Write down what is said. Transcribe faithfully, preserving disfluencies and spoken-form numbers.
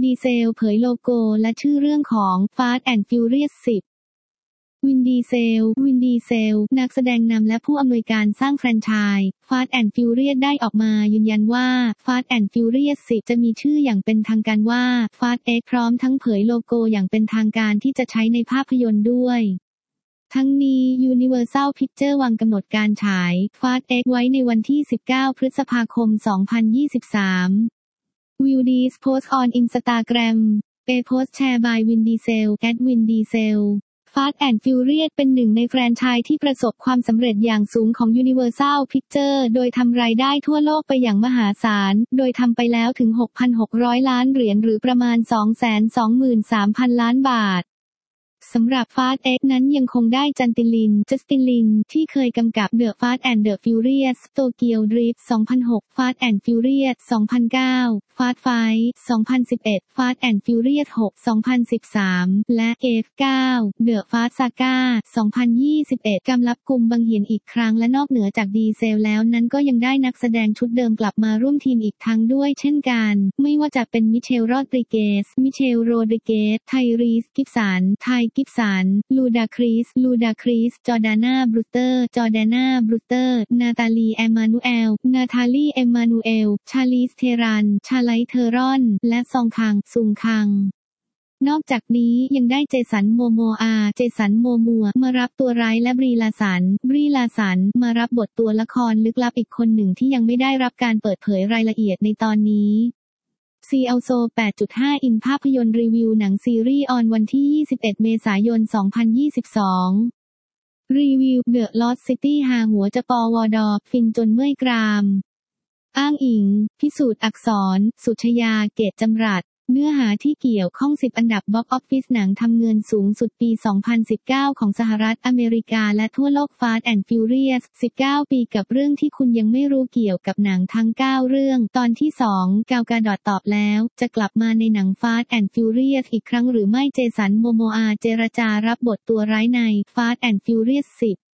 ดีเซลเผยโลโก้และชื่อเรื่องของ Fast and Furious สิบ วินดีเซล วินดีเซล นักแสดงนำและผู้อำนวยการสร้างแฟรนไชส์ Fast and Furious ได้ออกมายืนยันว่า Fast and Furious สิบ จะมีชื่ออย่างเป็นทางการว่า Fast X พร้อมทั้งเผยโลโก้อย่างเป็นทางการที่จะใช้ในภาพยนตร์ด้วยทั้งนี้ Universal Pictures วางกำหนดการฉาย Fast X ไว้ในวันที่ สิบเก้า พฤษภาคม สองพันยี่สิบสาม Will this post on Instagram A post shared by Vin Diesel at Vin Diesel Fast and Furious เป็นหนึ่งในแฟรนไชส์ที่ประสบความสำเร็จอย่างสูงของ Universal Pictures โดยทำรายได้ทั่วโลกไปอย่างมหาศาลโดยทำไปแล้วถึง หกพันหกร้อย ล้านเหรียญหรือประมาณ สองแสนสองหมื่นสามพัน ล้านบาทสำหรับ Fast X นั้นยังคงได้จันติลิน จัสตินลิน ที่เคยกำกับ The Fast and the Furious Tokyo Drift สองพันหก Fast and Furious สองพันเก้า Fast Five สองพันสิบเอ็ด Fast and Furious หก สองพันสิบสาม และ เอฟ เก้า The Fast Saga สองพันยี่สิบเอ็ด กำลับกลุ่มบังเหียนอีกครั้งและนอกเหนือจากดีเซลแล้วนั้นก็ยังได้นักแสดงชุดเดิมกลับมาร่วมทีมอีกทั้งด้วยเช่นกันไม่ว่าจะเป็นมิเชล โรดริเกส มิเชล โรดริเกส ไทรีส กิฟสัน ไทกิฟสัน ลูดาคริส ลูดาคริส จอร์ดานา บรูเตอร์ จอร์ดานา บรูเตอร์ นาตาลี เอมมานูเอล นาธาลี เอมมานูเอล ชาลีส เทรัน ชาไลเทอรอน และซองคัง ซุงคังนอกจากนี้ยังได้เจสัน โมโมอา เจสัน โมมัว มารับตัวร้ายและบรีลาสัน บรีลาสัน มารับบทตัวละครลึกลับอีกคนหนึ่งที่ยังไม่ได้รับการเปิดเผยรายละเอียดในตอนนี้ซี อัลโซ แปดจุดห้า อินภาพยนตร์รีวิวหนังซีรีส์ออนวันที่ ยี่สิบเอ็ด เมษายน สองพันยี่สิบสอง รีวิว The Lost City หาหัวจะปวดฟินจนเมื่อยกรามอ้างอิง พิสูจน์อักษร สุชยา เกตจำรัดเนื้อหาที่เกี่ยวข้องสิบอันดับบ็อกซ์ออฟฟิศหนังทำเงินสูงสุดปี สองพันสิบเก้า ของสหรัฐอเมริกาและทั่วโลก Fast and Furious สิบเก้า ปีกับเรื่องที่คุณยังไม่รู้เกี่ยวกับหนังทั้ง เก้า เรื่องตอนที่ สอง กาวกาดอตตอบแล้วจะกลับมาในหนัง Fast and Furious อีกครั้งหรือไม่เจสัน โมโมอาเจรจารับบทตัวร้ายใน Fast and Furious สิบ